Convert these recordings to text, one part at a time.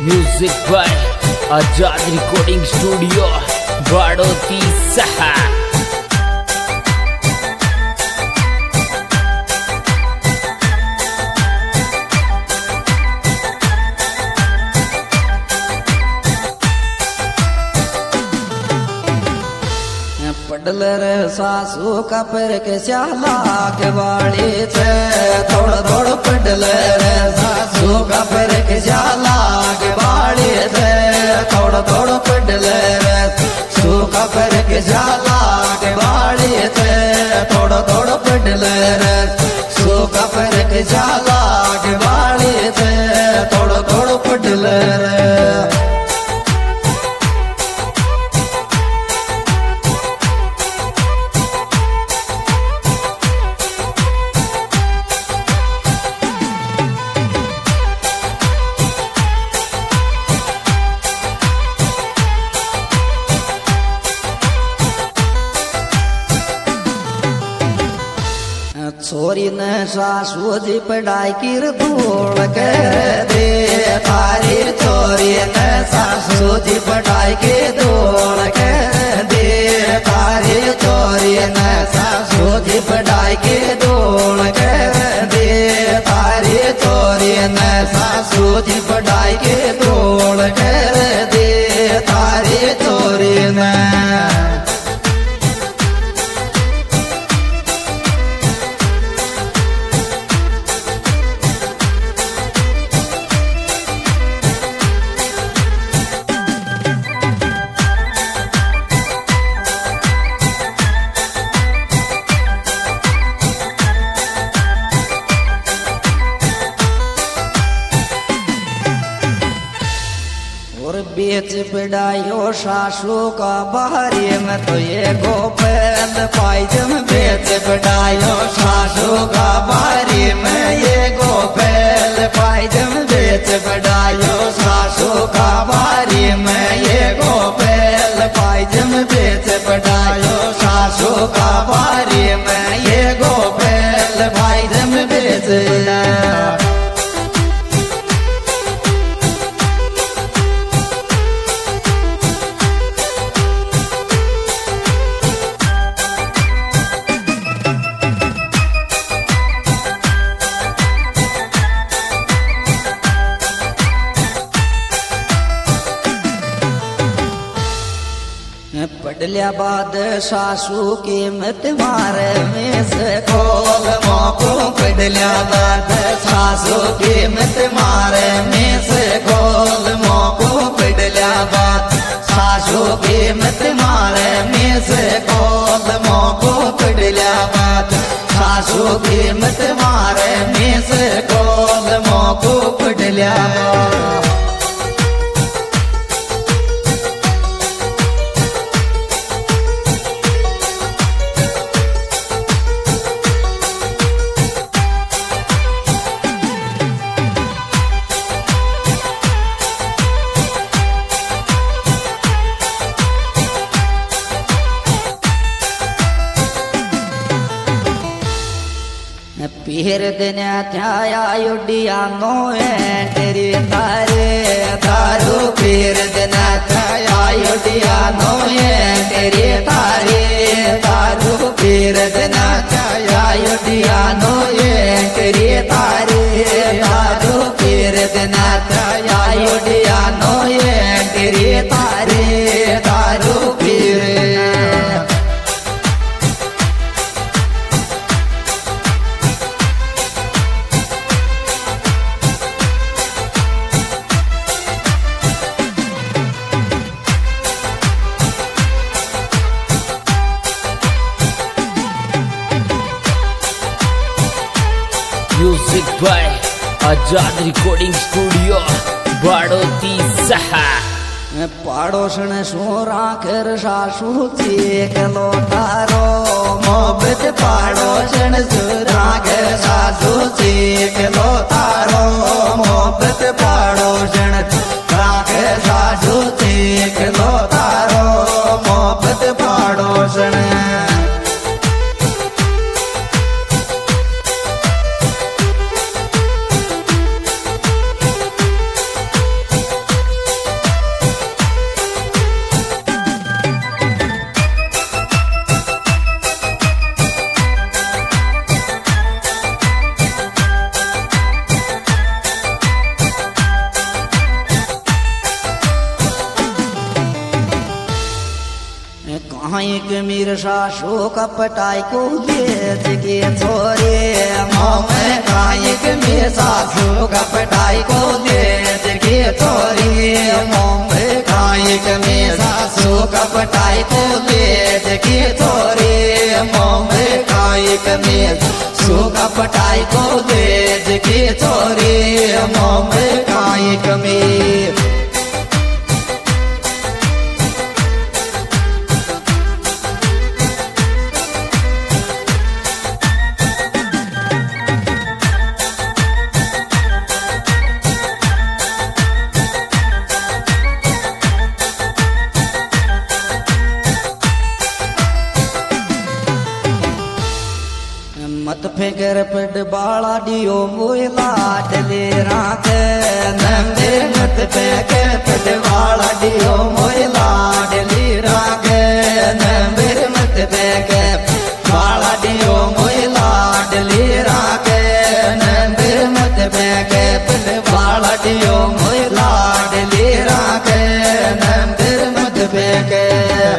Music by Azad recording studio Badoti सहा। पडल रे सासू का पर के श्याला के बाड़ी थे थोड़ थोड़ पडल रे सासू का पर के श्याला के बाड़ी थे थोड़ थोड़ पडल रे सासू का पर के श्याला के बाड़ी थे थोड़ थोड़ पडल रे सासू का पर के श्याला के बाड़ी थे थोड़ थोड़ पडल रे। छोरी ने सासू जी पढ़ाई की धूल के दे थारी छोरी ने सासू जी पढ़ाई की धूल के दे थारी छोरी ने सासू जी पढ़ाई की धूल के दे थारी छोरी ने सासू जी पढ़ाई की धूल के दे थारी छोरी ने। बेच पढ़ायो सासू का बाहरी में तो ये गोपेल पायजम बेच पढ़ायो सासू का बाहरी में ये गोपेल पायजम बेच पढ़ायो सासू का बाहरी में ये गोपेल पायजम बेच पढ़ायो सासू का बाहरी में ये गोपेल पायजम बेच। पढ़लिया बाद सासू की मत मारे में से खोल मोको पढ़लिया बाद सासू की मत मारे में से खोल मोको पढ़लिया बाद सासू की मत मारे में से खोल मोको पढ़लिया बाद सासू की मत मारे में से खोल मोको पढ़लिया बाद। पीर दिन थाया युडिया नो तेरी तारे तारू पीर दिन थाया युडिया नो तेरी तारे तारू पीर दिन थाया युडिया नो तेरी तारे तारू पीर दिन थाया युडिया नो तेरी तारे तारू पीर। Music by Azad recording studio Badoti सहा। पाड़ोसन सो राखर सासू चेक लो तारो मोहब्बत पाड़ोसन सो राखर सासू चेक लो तारो मोहब्बत पाड़ोसन राखर सासू चेक लो तारो मोहब्बत पाड़ोसन। माइक मीर सासू कपटाई को बेच के छोरे मोमे माइक मीर सासू कपटाई को बेच के छोरे मोमे माइक मीर सासू कपटाई को बेच के छोरे मोमे माइक मीर सासू कपटाई को बेच के छोरे मोमे माइक मीर मत फेंकर पड बाला डियो मोला डले रात नंदे मत फेंकर पड बाला डियो मोला डले रात नंदे मत फेंकर बाला डियो मोला डले रात नंदे मत फेंकर पड बाला डियो मोला डले रात नंदे मत फेंकर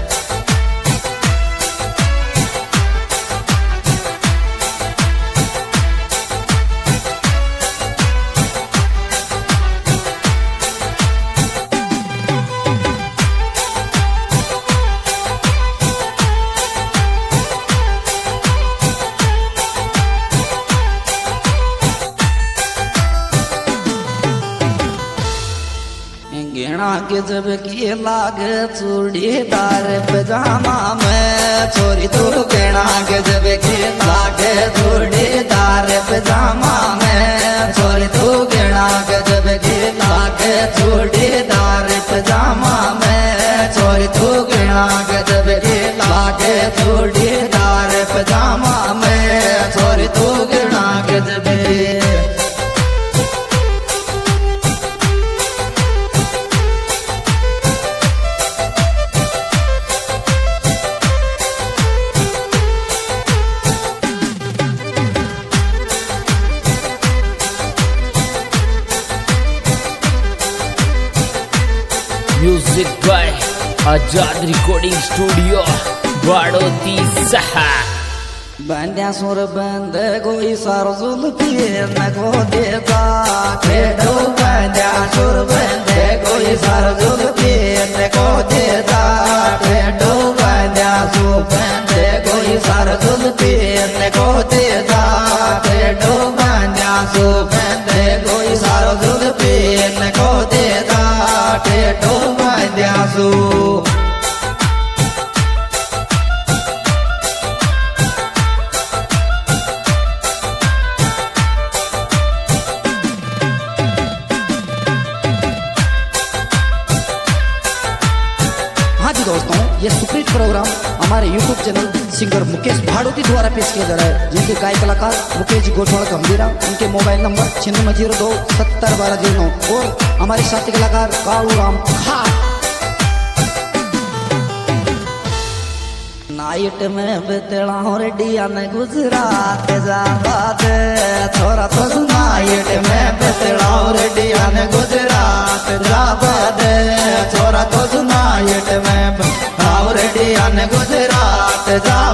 घेना के जब की लाग चूड़ीदार पजामा में छोरी तो घेना के जब की लाग चूड़ीदार पजामा में छोरी तो घेना के जब की लाग चूड़ीदार पजामा में छोरी तो घेना के जब की लाग चूड़ीदार पजामा में छोरी तो घेना के जब music by Azad recording studio Badoti सहा बंद्या सुर बंद कोई सरजुल पीर न को देता खेडो बंद्या सुर बंद कोई सरजुल पीर न को देता खेडो बंद्या सुर बंद कोई सरजुल पीर न को देता खेडो बंद्या सुर बंद कोई सरजुल पीर न को देता खेडो बंद्या सुर दोस्तों ये सुप्रीत प्रोग्राम हमारे YouTube channel singer Mukesh Bhadoti द्वारा पेश किया जा रहा है, जिनके गायक कलाकार मुकेश गोठवाड़ गंभीरा, उनके मोबाइल नंबर 9602 70 1209 और हमारे साथी कलाकार कालू राम खान। नाइट में बितला रेडिया ने गुजरात जाबाद छोरा तो नाइट में बितला रेडिया ने गुजरात जाबाद छोरा तो नाइट में रेडिया ने गुजरात जा